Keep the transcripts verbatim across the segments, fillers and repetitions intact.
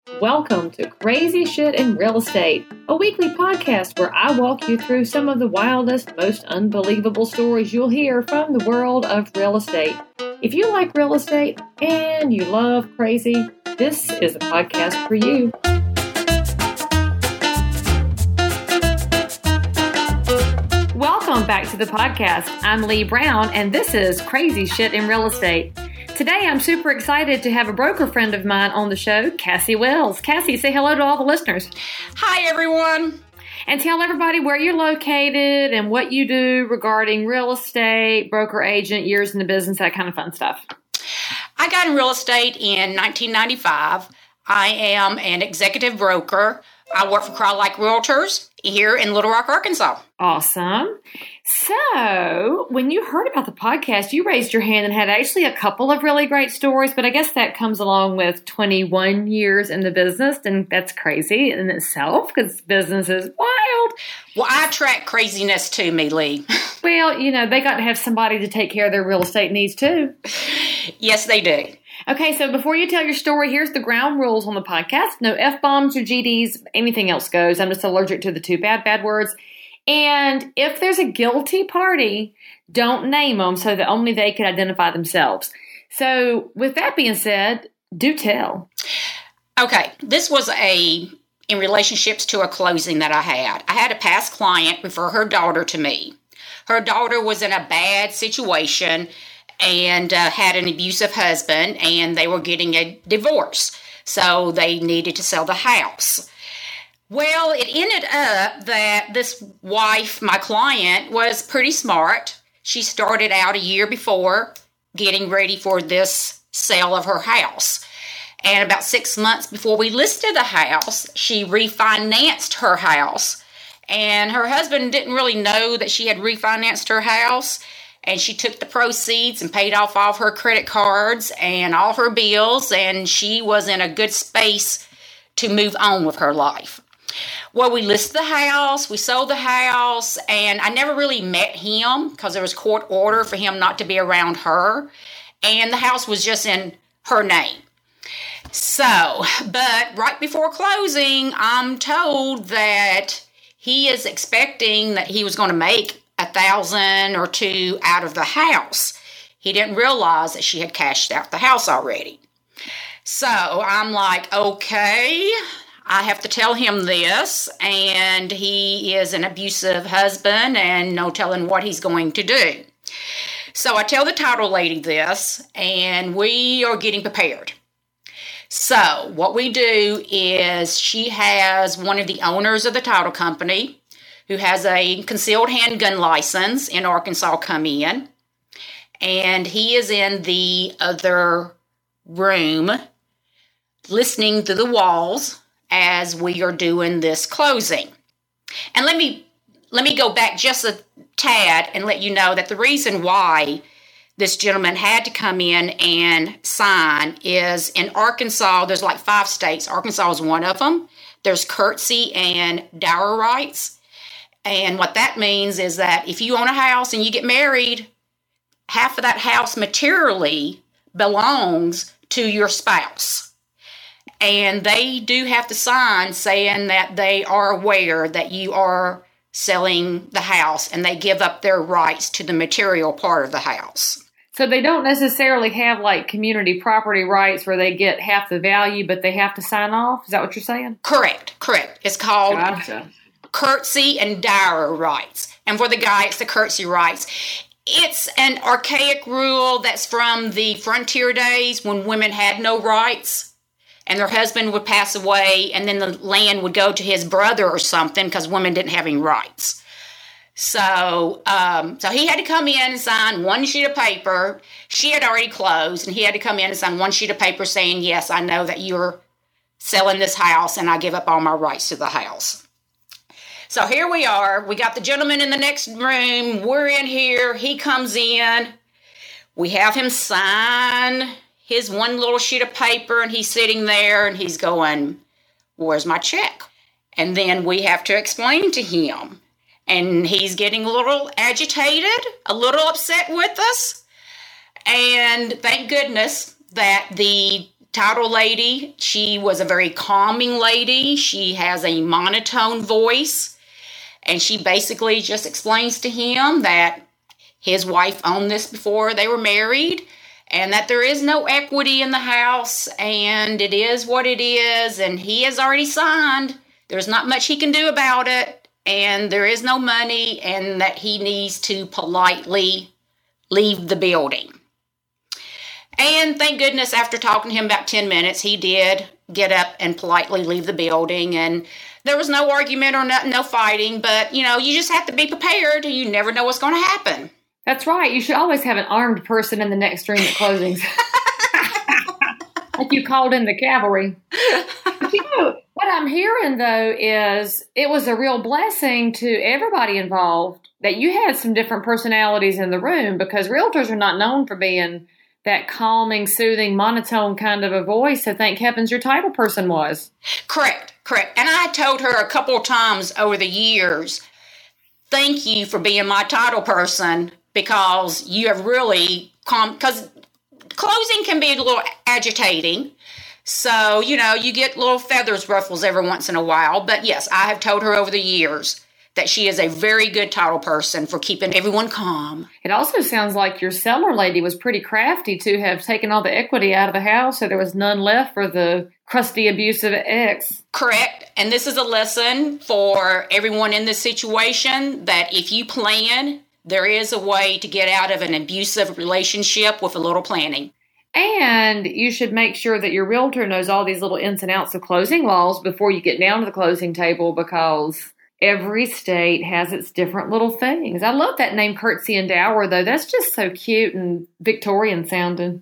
Welcome to Crazy Shit in Real Estate, a weekly podcast where I walk you through some of the wildest, most unbelievable stories you'll hear from the world of real estate. If you like real estate and you love crazy, this is a podcast for you. Welcome back to the podcast. I'm Lee Brown, and this is Crazy Shit in Real Estate. Today, I'm super excited to have a broker friend of mine on the show, Cassie Wells. Cassie, say hello to all the listeners. Hi, everyone. And tell everybody where you're located and what you do regarding real estate, broker agent, years in the business, that kind of fun stuff. I got in real estate in nineteen ninety-five. I am an executive broker. I work for Crowd-Like Realtors here in Little Rock, Arkansas. Awesome. So, when you heard about the podcast, you raised your hand and had actually a couple of really great stories, but I guess that comes along with twenty-one years in the business, and that's crazy in itself because business is wild. Well, I attract craziness to me, Lee. Well, you know, they got to have somebody to take care of their real estate needs too. Yes, they do. Okay, so before you tell your story, here's the ground rules on the podcast. No F-bombs or G Ds, anything else goes. I'm just allergic to the two bad, bad words. And if there's a guilty party, don't name them so that only they can identify themselves. So with that being said, do tell. Okay, this was a in relationships to a closing that I had. I had a past client refer her daughter to me. Her daughter was in a bad situation and uh, had an abusive husband, and they were getting a divorce. So they needed to sell the house. Well, it ended up that this wife, my client, was pretty smart. She started out a year before getting ready for this sale of her house. And about six months before we listed the house, she refinanced her house. And her husband didn't really know that she had refinanced her house. And she took the proceeds and paid off all of her credit cards and all her bills. And she was in a good space to move on with her life. Well, we listed the house, we sold the house, and I never really met him because there was court order for him not to be around her. And the house was just in her name. So, but right before closing, I'm told that he is expecting that he was going to make a thousand or two out of the house. He didn't realize that she had cashed out the house already. So I'm like, okay, I have to tell him this, and he is an abusive husband and no telling what he's going to do. So I tell the title lady this, and we are getting prepared. So what we do is she has one of the owners of the title company who has a concealed handgun license in Arkansas come in, and he is in the other room listening through the walls as we are doing this closing. And let me let me go back just a tad and let you know that the reason why this gentleman had to come in and sign is in Arkansas, there's like five states. Arkansas is one of them. There's curtsy and dower rights. And what that means is that if you own a house and you get married, half of that house materially belongs to your spouse. And they do have to sign saying that they are aware that you are selling the house, and they give up their rights to the material part of the house. So they don't necessarily have like community property rights where they get half the value, but they have to sign off? Is that what you're saying? Correct, correct. It's called Gotcha. curtsy and dower rights. And for the guy, it's the curtsy rights. It's an archaic rule that's from the frontier days when women had no rights. And their husband would pass away, and then the land would go to his brother or something because women didn't have any rights. So um, so he had to come in and sign one sheet of paper. She had already closed, and he had to come in and sign one sheet of paper saying, yes, I know that you're selling this house, and I give up all my rights to the house. So here we are. We got the gentleman in the next room. We're in here. He comes in. We have him sign his one little sheet of paper, and he's sitting there, and he's going, where's my check? And then we have to explain to him. And he's getting a little agitated, a little upset with us. And thank goodness that the title lady. She was a very calming lady. She has a monotone voice. And she basically just explains to him that his wife owned this before they were married, and that there is no equity in the house, and it is what it is, and he has already signed. There's not much he can do about it, and there is no money, and that he needs to politely leave the building. And thank goodness, after talking to him about ten minutes, he did get up and politely leave the building, and there was no argument or no, no fighting, but, you know, you just have to be prepared. You never know what's going to happen. That's right. You should always have an armed person in the next room at closings. Like you called in the cavalry. But you know, what I'm hearing, though, is it was a real blessing to everybody involved that you had some different personalities in the room, because realtors are not known for being that calming, soothing, monotone kind of a voice. So thank heavens your title person was. Correct, correct. And I told her a couple of times over the years, thank you for being my title person, because you have really calm, because closing can be a little agitating. So, you know, you get little feathers ruffles every once in a while. But yes, I have told her over the years that she is a very good title person for keeping everyone calm. It also sounds like your seller lady was pretty crafty to have taken all the equity out of the house, so there was none left for the crusty, abusive ex. Correct. And this is a lesson for everyone in this situation, that if you plan, there is a way to get out of an abusive relationship with a little planning. And you should make sure that your realtor knows all these little ins and outs of closing laws before you get down to the closing table, because every state has its different little things. I love that name, Curtsy and Dower, though. That's just so cute and Victorian sounding.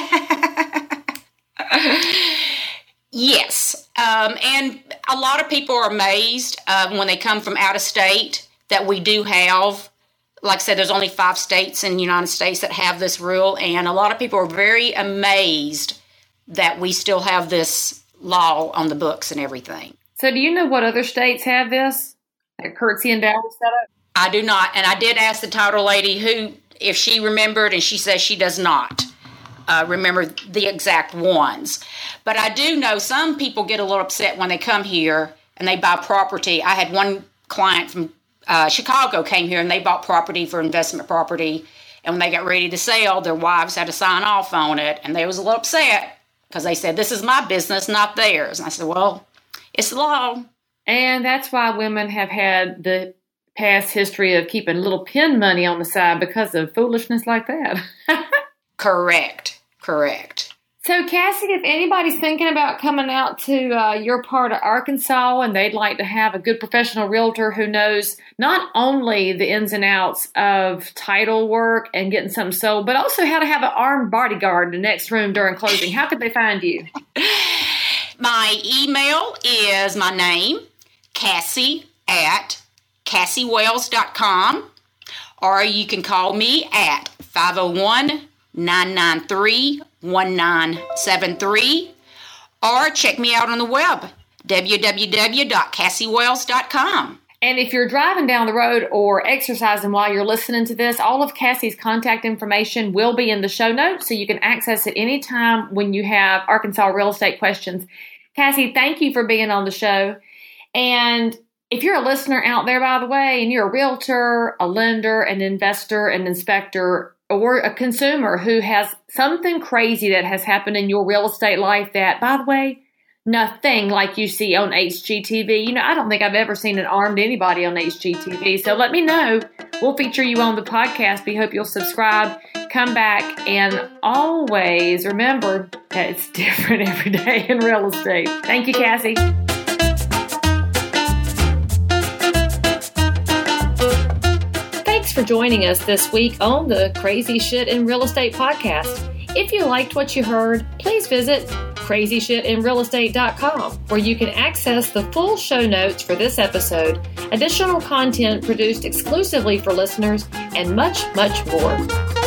Yes. Um, and a lot of people are amazed uh, when they come from out of state that we do have, like I said, there's only five states in the United States that have this rule. And a lot of people are very amazed that we still have this law on the books and everything. So do you know what other states have this? That Curtsy and Dower setup? I do not. And I did ask the title lady who, if she remembered, and she says she does not uh, remember the exact ones. But I do know some people get a little upset when they come here and they buy property. I had one client from uh, Chicago came here and they bought property for investment property. And when they got ready to sell, their wives had to sign off on it. And they was a little upset because they said, this is my business, not theirs. And I said, well, it's the law. And that's why women have had the past history of keeping little pin money on the side because of foolishness like that. Correct. Correct. So, Cassie, if anybody's thinking about coming out to uh, your part of Arkansas and they'd like to have a good professional realtor who knows not only the ins and outs of title work and getting something sold, but also how to have an armed bodyguard in the next room during closing, how could they find you? My email is my name, Cassie at Cassie Wells dot com, or you can call me at five oh one, nine nine three, one nine seven three, or check me out on the web, w w w dot cassie wells dot com. And if you're driving down the road or exercising while you're listening to this, all of Cassie's contact information will be in the show notes, so you can access it anytime when you have Arkansas real estate questions. Cassie, thank you for being on the show. And if you're a listener out there, by the way, and you're a realtor, a lender, an investor, an inspector, or a consumer who has something crazy that has happened in your real estate life that, by the way, nothing like you see on H G T V. You know, I don't think I've ever seen an armed anybody on H G T V. So let me know. We'll feature you on the podcast. We hope you'll subscribe, come back, and always remember that it's different every day in real estate. Thank you, Cassie. Thanks for joining us this week on the Crazy Shit in Real Estate podcast. If you liked what you heard, please visit crazy shit in real estate dot com, where you can access the full show notes for this episode, additional content produced exclusively for listeners, and much, much more.